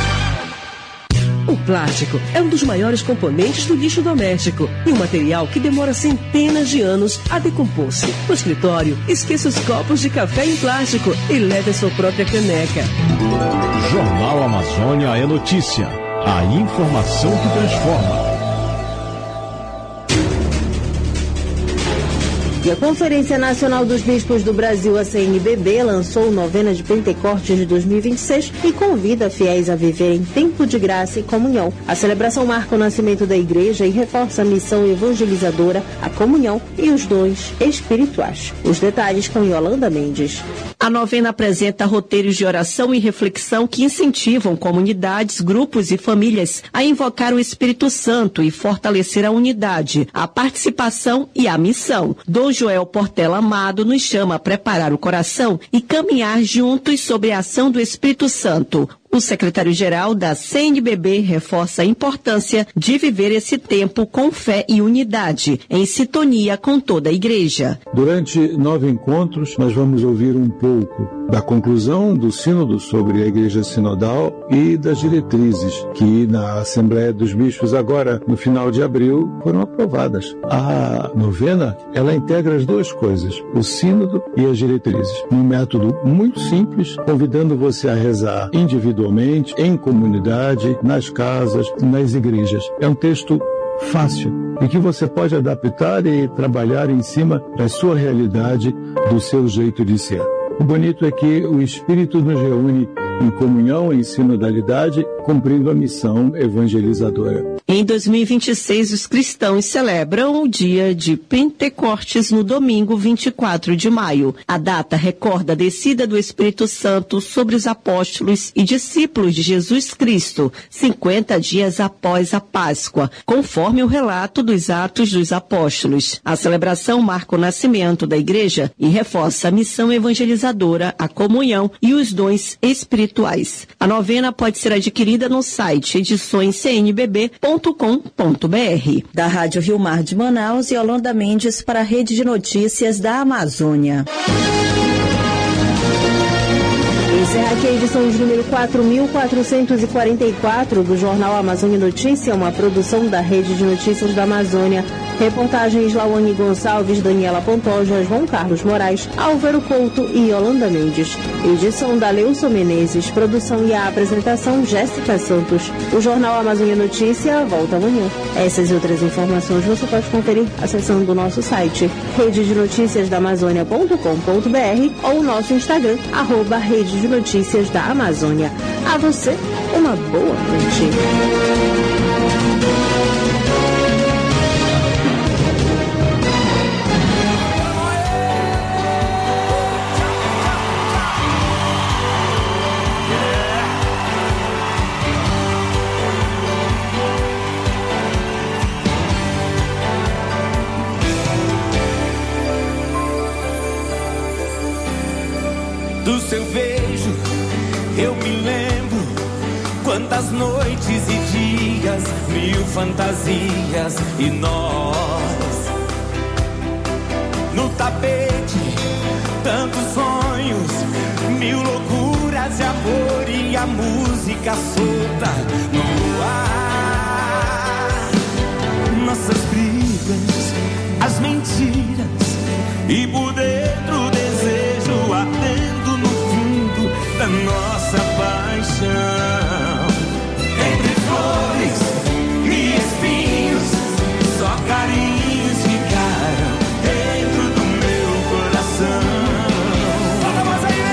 O plástico é um dos maiores componentes do lixo doméstico e um material que demora centenas de anos a decompor-se. No escritório, esqueça os copos de café em plástico e leve a sua própria caneca. Jornal Amazônia é notícia. A informação que transforma. E a Conferência Nacional dos Bispos do Brasil, a C N B B, lançou Novena de Pentecostes de dois mil e vinte e seis e convida fiéis a viver em tempo de graça e comunhão. A celebração marca o nascimento da igreja e reforça a missão evangelizadora, a comunhão e os dons espirituais. Os detalhes com Yolanda Mendes. A novena apresenta roteiros de oração e reflexão que incentivam comunidades, grupos e famílias a invocar o Espírito Santo e fortalecer a unidade, a participação e a missão. Dom Joel Portela Amado nos chama a preparar o coração e caminhar juntos sobre a ação do Espírito Santo. O secretário-geral da C N B B reforça a importância de viver esse tempo com fé e unidade, em sintonia com toda a igreja. Durante nove encontros, nós vamos ouvir um pouco da conclusão do sínodo sobre a igreja sinodal e das diretrizes que na Assembleia dos Bispos, agora no final de abril, foram aprovadas. A novena, ela integra as duas coisas, o sínodo e as diretrizes, num método muito simples, convidando você a rezar individualmente, em comunidade, nas casas, nas igrejas. É um texto fácil e que você pode adaptar e trabalhar em cima da sua realidade, do seu jeito de ser. O bonito é que o Espírito nos reúne em comunhão, em sinodalidade, cumprindo a missão evangelizadora. Em dois mil e vinte e seis, os cristãos celebram o dia de Pentecostes no domingo vinte e quatro de maio. A data recorda a descida do Espírito Santo sobre os apóstolos e discípulos de Jesus Cristo, cinquenta dias após a Páscoa, conforme o relato dos Atos dos Apóstolos. A celebração marca o nascimento da igreja e reforça a missão evangelizadora, a comunhão e os dons espirituais. A novena pode ser adquirida no site edições c n b b ponto com ponto b r. Da Rádio Rio Mar de Manaus, Yolanda Mendes para a Rede de Notícias da Amazônia. Encerra aqui a edição de número quatro mil quatrocentos e quarenta e quatro do Jornal Amazônia Notícia, uma produção da Rede de Notícias da Amazônia. Reportagens Lawane Gonçalves, Daniela Pantoja, João Carlos Moraes, Álvaro Couto e Yolanda Mendes. Edição da Leuson Menezes, produção e a apresentação Jéssica Santos. O Jornal Amazônia Notícia volta amanhã. Essas e outras informações você pode conferir acessando o nosso site rede de notícias da amazônia ponto com ponto b r ou o nosso Instagram, arroba Rede de Notícias da Amazônia. A você, uma boa noite. Do seu beijo eu me lembro, quantas noites e dias, mil fantasias e nós no tapete, tantos sonhos, mil loucuras de amor e a música solta no ar. Nossas brigas, as mentiras e por dentro o desejo ardendo no fundo da nossa paixão. Entre flores e espinhos, só carinhos ficaram dentro do meu coração. Fala mais aí!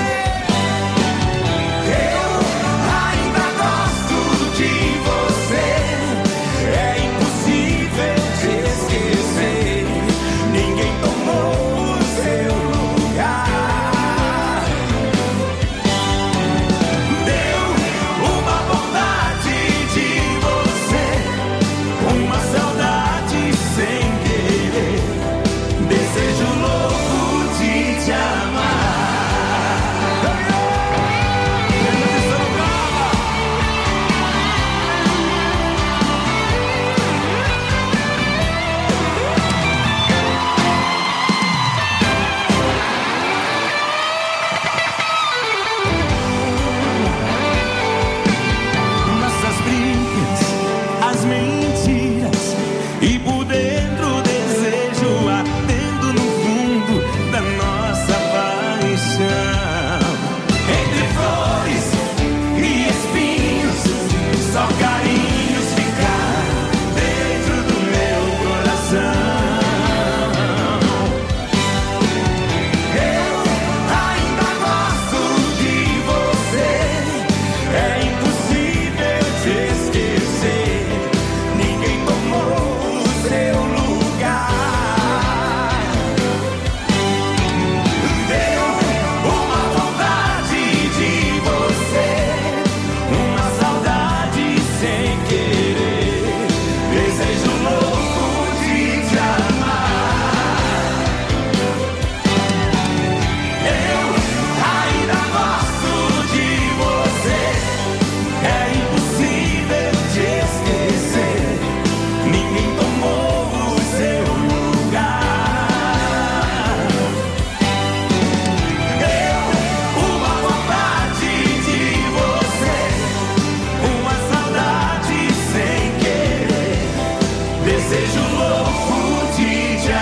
Desejo louco de te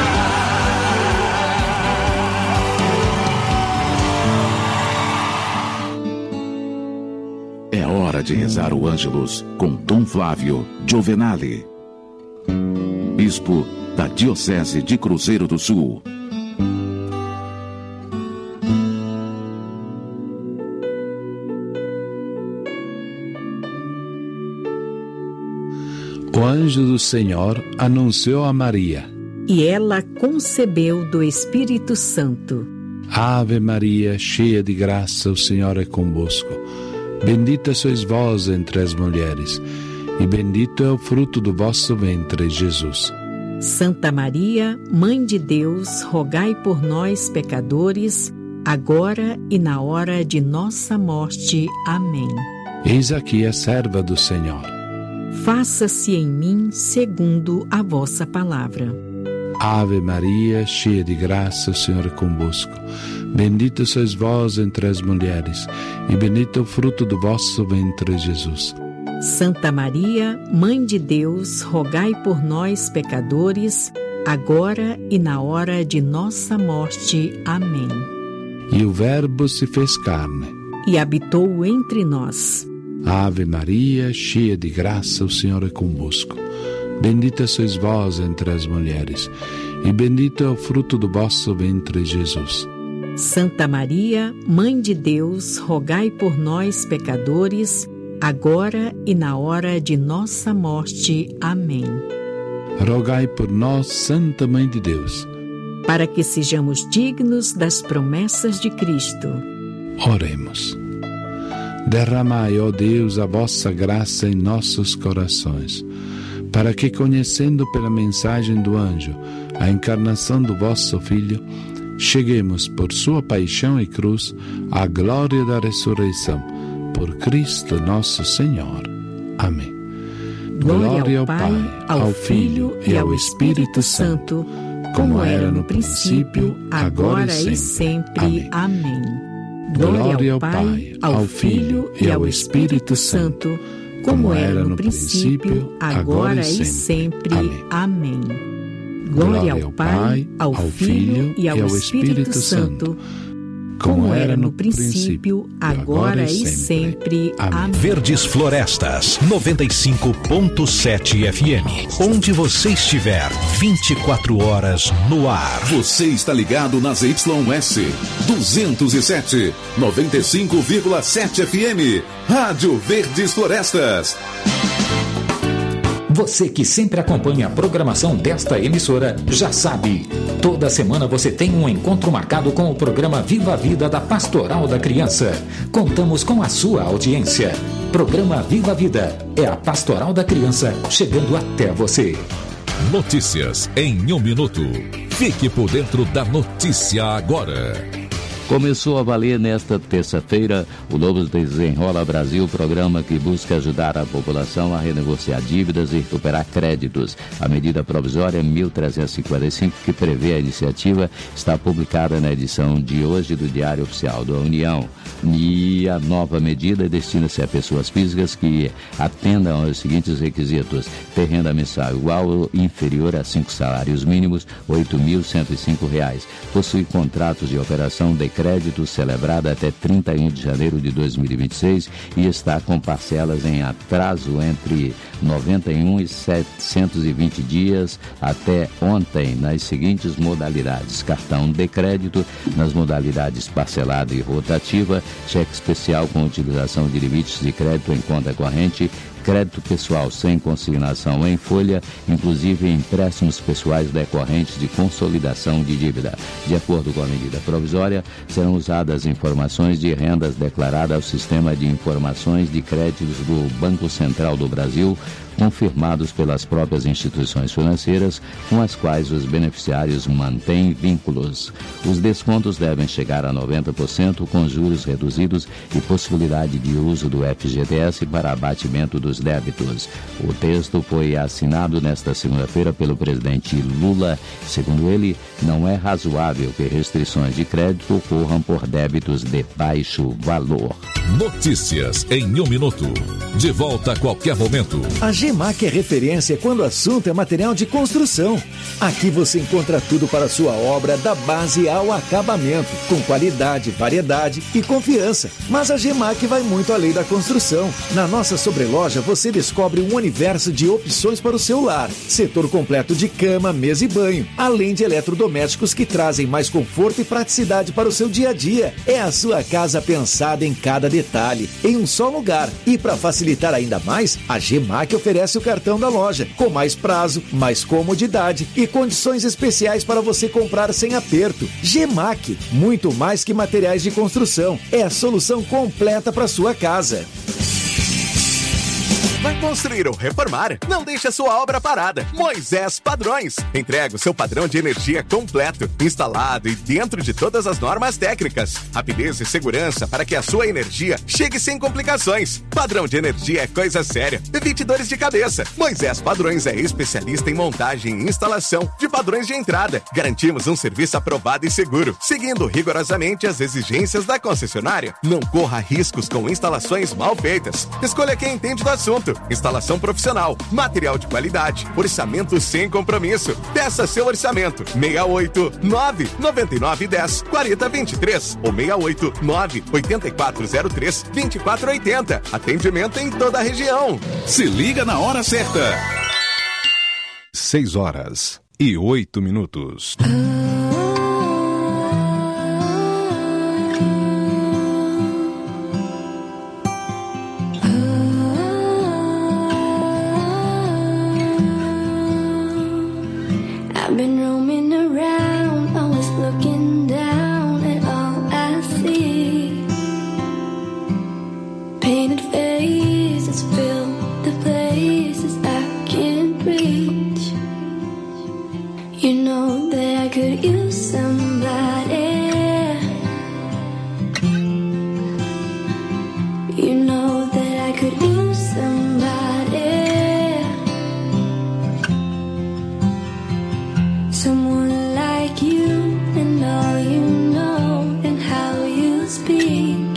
amar. É hora de rezar o Ângelus com Dom Flávio Giovenale, bispo da Diocese de Cruzeiro do Sul. O anjo do Senhor anunciou a Maria, e ela concebeu do Espírito Santo. Ave Maria, cheia de graça, o Senhor é convosco. Bendita sois vós entre as mulheres, e bendito é o fruto do vosso ventre, Jesus. Santa Maria, Mãe de Deus, rogai por nós, pecadores, agora e na hora de nossa morte. Amém. Eis aqui a serva do Senhor. Faça-se em mim segundo a vossa palavra. Ave Maria, cheia de graça, o Senhor é convosco. Bendita sois vós entre as mulheres, e bendito é o fruto do vosso ventre, Jesus. Santa Maria, Mãe de Deus, rogai por nós, pecadores, agora e na hora de nossa morte. Amém. E o Verbo se fez carne e habitou entre nós. Ave Maria, cheia de graça, o Senhor é convosco. Bendita sois vós entre as mulheres, e bendito é o fruto do vosso ventre, Jesus. Santa Maria, Mãe de Deus, rogai por nós, pecadores, agora e na hora de nossa morte. Amém. Rogai por nós, Santa Mãe de Deus, para que sejamos dignos das promessas de Cristo. Oremos. Derramai, ó Deus, a vossa graça em nossos corações, para que, conhecendo pela mensagem do anjo a encarnação do vosso Filho, cheguemos por sua paixão e cruz à glória da ressurreição, por Cristo nosso Senhor. Amém. Glória, Glória ao Pai, ao Filho e ao Espírito Santo, como era no princípio, agora e sempre. Amém. Glória ao Pai, ao Filho e ao Espírito Santo, como era no princípio, agora e sempre. Amém. Glória ao Pai, ao Filho e ao Espírito Santo, como era no princípio, agora e sempre. Amém. Verdes Florestas, noventa e cinco ponto sete F M. Onde você estiver, vinte e quatro horas no ar. Você está ligado nas Y S duzentos e sete, noventa e cinco vírgula sete F M. Rádio Verdes Florestas. Você que sempre acompanha a programação desta emissora já sabe, toda semana você tem um encontro marcado com o programa Viva a Vida da Pastoral da Criança. Contamos com a sua audiência. Programa Viva a Vida é a Pastoral da Criança chegando até você. Notícias em um minuto. Fique por dentro da notícia agora. Começou a valer nesta terça-feira o novo Desenrola Brasil, programa que busca ajudar a população a renegociar dívidas e recuperar créditos. A medida provisória mil trezentos e cinquenta e cinco, que prevê a iniciativa, está publicada na edição de hoje do Diário Oficial da União. E a nova medida destina-se a pessoas físicas que atendam aos seguintes requisitos: ter renda mensal igual ou inferior a cinco salários mínimos, oito mil cento e cinco reais. Possui contratos de operação de crédito celebrado até trinta e um de janeiro de dois mil e vinte e seis e está com parcelas em atraso entre noventa e um e setecentos e vinte dias até ontem nas seguintes modalidades: cartão de crédito nas modalidades parcelada e rotativa, cheque especial com utilização de limites de crédito em conta corrente, crédito pessoal sem consignação em folha, inclusive empréstimos pessoais decorrentes de consolidação de dívida. De acordo com a medida provisória, serão usadas informações de rendas declaradas ao Sistema de Informações de Créditos do Banco Central do Brasil, confirmados pelas próprias instituições financeiras com as quais os beneficiários mantêm vínculos. Os descontos devem chegar a noventa por cento com juros reduzidos e possibilidade de uso do F G T S para abatimento dos débitos. O texto foi assinado nesta segunda-feira pelo presidente Lula. Segundo ele, não é razoável que restrições de crédito ocorram por débitos de baixo valor. Notícias em um minuto. De volta a qualquer momento. A Gemac é referência quando o assunto é material de construção. Aqui você encontra tudo para a sua obra, da base ao acabamento, com qualidade, variedade e confiança. Mas a Gemac vai muito além da construção. Na nossa sobreloja você descobre um universo de opções para o seu lar. Setor completo de cama, mesa e banho, além de eletrodomésticos que trazem mais conforto e praticidade para o seu dia a dia. É a sua casa pensada em cada detalhe, em um só lugar. E para facilitar ainda mais, a Gemac oferece o cartão da loja, com mais prazo, mais comodidade e condições especiais para você comprar sem aperto. Gemac, muito mais que materiais de construção, é a solução completa para sua casa. Vai construir ou reformar? Não deixe a sua obra parada. Moisés Padrões. Entrega o seu padrão de energia completo, instalado e dentro de todas as normas técnicas. Rapidez e segurança para que a sua energia chegue sem complicações. Padrão de energia é coisa séria. Evite dores de cabeça. Moisés Padrões é especialista em montagem e instalação de padrões de entrada. Garantimos um serviço aprovado e seguro, seguindo rigorosamente as exigências da concessionária. Não corra riscos com instalações mal feitas. Escolha quem entende do assunto. Instalação profissional, material de qualidade, orçamento sem compromisso. Peça seu orçamento. seis oito nove nove nove um zero quatro zero dois três ou seis oito nove oito quatro zero três dois quatro oito zero. Atendimento em toda a região. Se liga na hora certa. Seis horas e oito minutos. I've been roaming around, always looking down at all I see. Painted faces fill the places I can't reach. You know that I could use somebody. You know that I could use somebody. Someone like you and all you know and how you speak.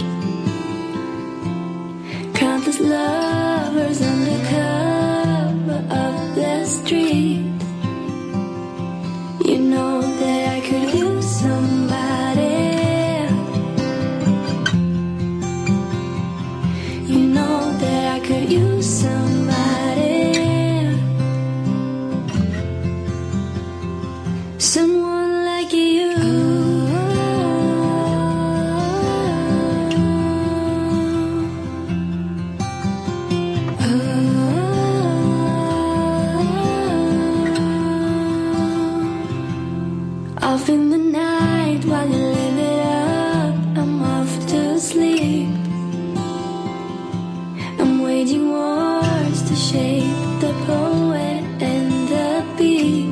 Countless lovers under cover of the street. You know that I could use somebody. You know that I could use somebody. Someone like you. Off in the night while you live it up, I'm off to sleep. I'm waging wars to shape the poet and the beat.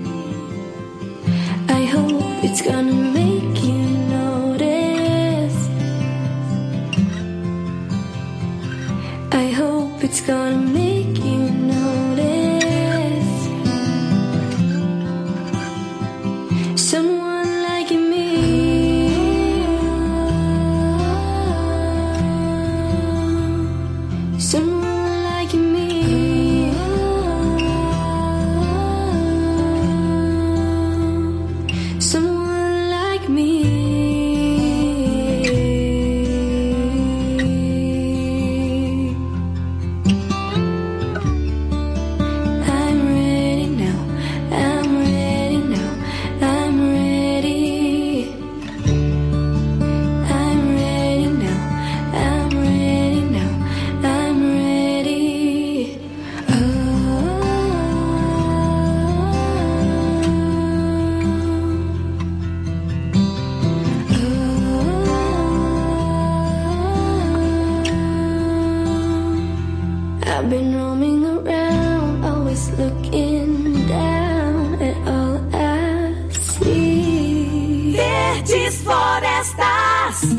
I hope it's gonna make you notice. I hope it's gonna make you notice. Someone like me. Someone like me. Someone like me. I'm ready now. I'm ready now. I'm ready. I'm ready now. I'm ready now. I'm ready. I've been roaming around, always looking down at all I see. Verdes Florestas.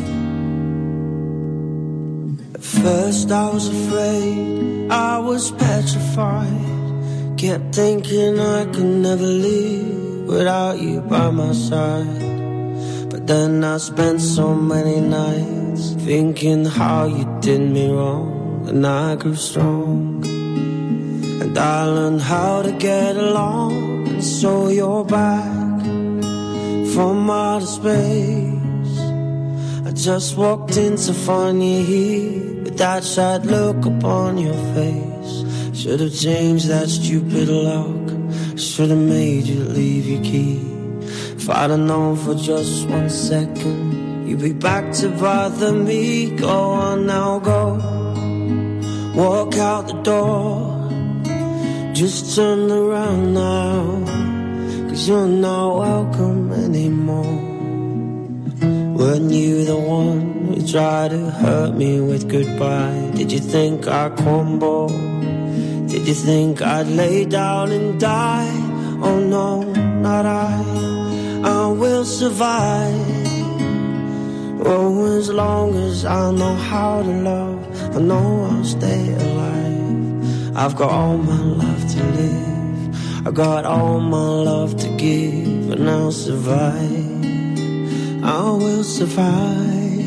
At first I was afraid, I was petrified. Kept thinking I could never live without you by my side. But then I spent so many nights thinking how you did me wrong. And I grew strong. And I learned how to get along. And so you're back from outer space. I just walked in to find you here with that sad look upon your face. Should have changed that stupid lock. Should have made you leave your key. If I'd have known for just one second you'd be back to bother me. Go on now, go. Walk out the door. Just turn around now, 'cause you're not welcome anymore. Weren't you the one who tried to hurt me with goodbye? Did you think I'd crumble? Did you think I'd lay down and die? Oh no, not I. I will survive. Oh, as long as I know how to love, I know I'll stay alive. I've got all my life to live, I got all my love to give, and I'll survive. I will survive.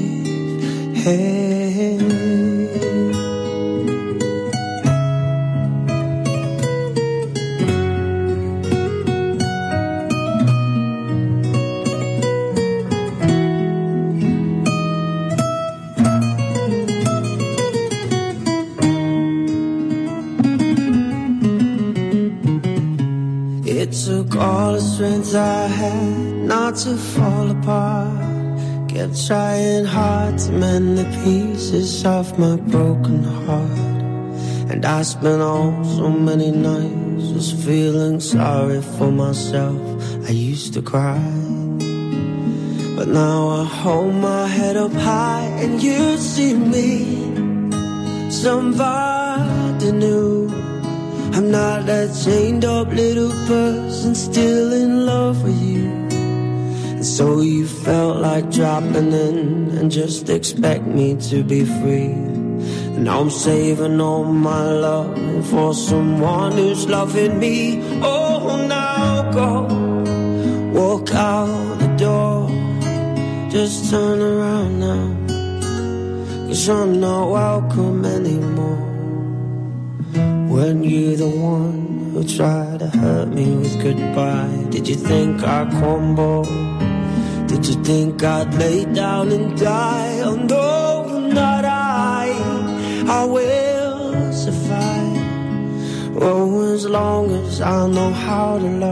Hey. It took all the strength I had not to fall apart. Kept trying hard to mend the pieces of my broken heart. And I spent all so many nights just feeling sorry for myself. I used to cry, but now I hold my head up high and you see me, somebody new. I'm not that chained up little person still in love with you. And so you felt like dropping in and just expect me to be free. And I'm saving all my love for someone who's loving me. Oh, now go, walk out the door. Just turn around now, 'cause I'm not welcome anymore. Weren't you the one who tried to hurt me with goodbye? Did you think I'd crumble? Did you think I'd lay down and die? Oh no, not I. I will survive. Oh, as long as I know how to love.